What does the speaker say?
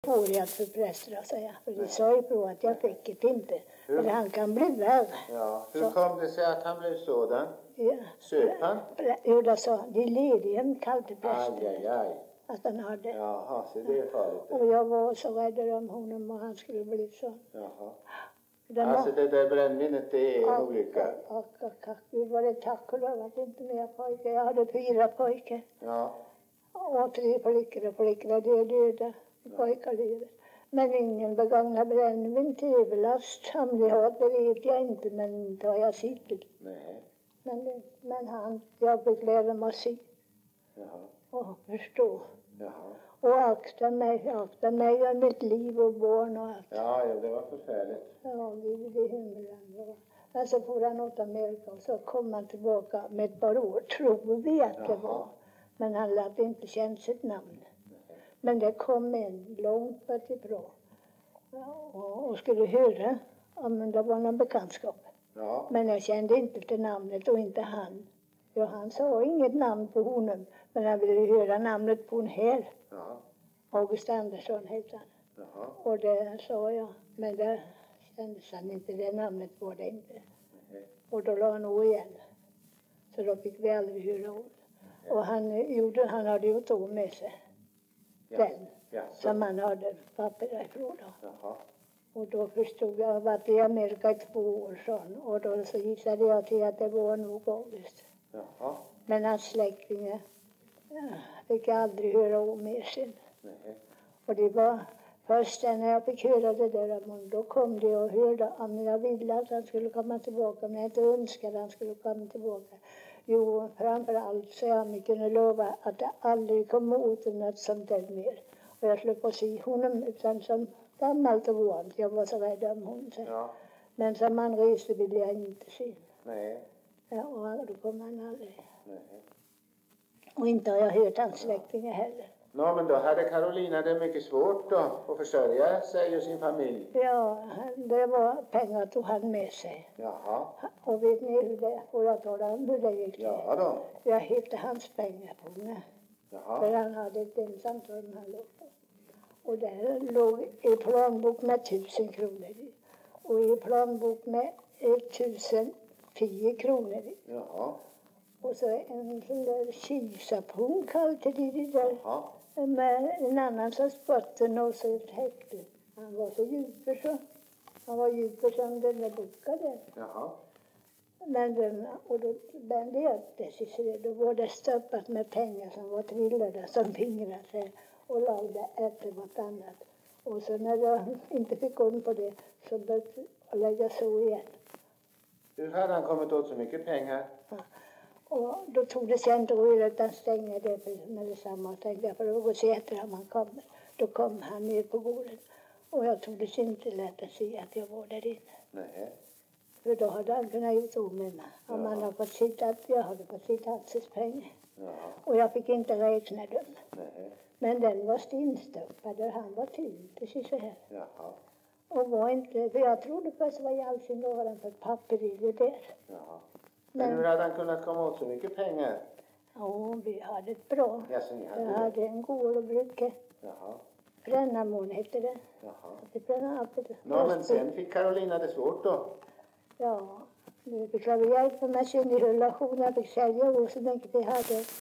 får jag för prästerna säga. För de sa ju på att jag fick det inte. För han kan bli värre. Ja. Hur kom det sig att han blev sådan? Ja. Söp han? Jo, det sa de lediga kallade prästen. Aj, aj, aj. Att han hade. Jaha, så det är farligt. Och jag var så rädd om honom och han skulle bli så. Jaha. Den Alltså det där brännvinet, det är en olycka. Gud var det tack och lov att inte mer pojkar. Jag hade 4 pojkar. Ja. Och 3 flickor och flickorna är döda. Pojkar lever. Men ingen begagnar brännvin till överlast. Han blir hat, det vet jag inte, men inte har jag sett. Nej. Men jag beklär mig att se. Jaha. Och förstå. Jaha. Och akta mig och mitt liv och barn och allt. Ja, det var förfärligt. Ja, Gud i himlen. Men så får han åt Amerika och så kom han tillbaka med ett par år, tror vi att det var. Men han lät inte känna sitt namn. Men det kom en långt bortifrån och skulle höra om det var någon bekantskap. Ja. Men jag kände inte till namnet och inte han. Ja, han sa inget namn på honom, men han ville höra namnet på hon här. Ja. August Andersson hette han. Jaha. Och det sa jag, men det kändes han inte, det namnet var det inte. Nej. Och då la han av igen. Så då fick vi aldrig höra ord. Och han hade gjort av med sig. Den. Ja. Som han hade papper ifrån då. Jaha. Och då förstod jag, jag varit i Amerika i 2 år sedan. Och då så gissade jag till att det var nog August. Jaha. Men hans släktingar fick jag aldrig höra om mer sen. Nej. Och det var först när jag fick höra det där, då kom det och hörde om jag ville att han skulle komma tillbaka, men jag inte önskade att han skulle komma tillbaka. Jo, framförallt så jag kunde lova att det aldrig kommer åt något sånt där mer. Och jag skulle få se honom utan som gammalt och vant. Jag var så rädd om honom. Ja. Men som han reste ville jag inte se. Nej. Ja, och då kom han aldrig. Nej. Och inte har jag hört hans släktingar heller. Nå, men då hade Carolina det mycket svårt då att försörja sig och sin familj. Ja, det var pengar tog han med sig. Jaha. Och vet ni hur det, får jag tala om hur det gick till? Ja då. Jag hittade hans pengar på mig. Jaha. För han hade ett ensamt rum han låg på. Och där låg i planbok med 1000 kronor i. Och i planbok med 1010 kronor i. Jaha. Och så en sån där kisapung kallade de det där. Jaha. Med en annan sorts botten och så ett häkte. Han var så djuper så. Han var djuper som den där boken där. Jaha. Men och då vände jag det sig. Då var det stoppat med pengar som var trillade som fingrar sig. Och lagde efter vartannat. Och så när jag inte fick om på det så började jag lägga så igen. Hur hade han kommit åt så mycket pengar? Ja. Och då tog det sig inte ur utan stängde det med detsamma. Och tänkte jag, för att gå se efter om han kommer. Då kom han ner på gården. Och jag tog det inte lätt att se att jag var där inne. Nej. För då hade han kunnat gjort om med mig. Om han hade fått sitta, att jag hade fått sitta hans pengar. Ja. Och jag fick inte räkna dem. Nej. Men den var stinstoppad och han var till, precis så här. Jaha. Och var inte, för jag trodde först var i all sin år han fått papper i det där. Jaha. Men hur hade han kunnat komma åt så mycket pengar? Ja, vi hade ett bra. Ja, så ni hade Jag det. hade en gård och bruke. Jaha. Brännamon hette det. Jaha. Det bränna upp det. Nå, men sen fick Carolina det svårt då? Ja, nu fick jag hjälpa med sin relation. Jag fick sälja och så mycket vi hade.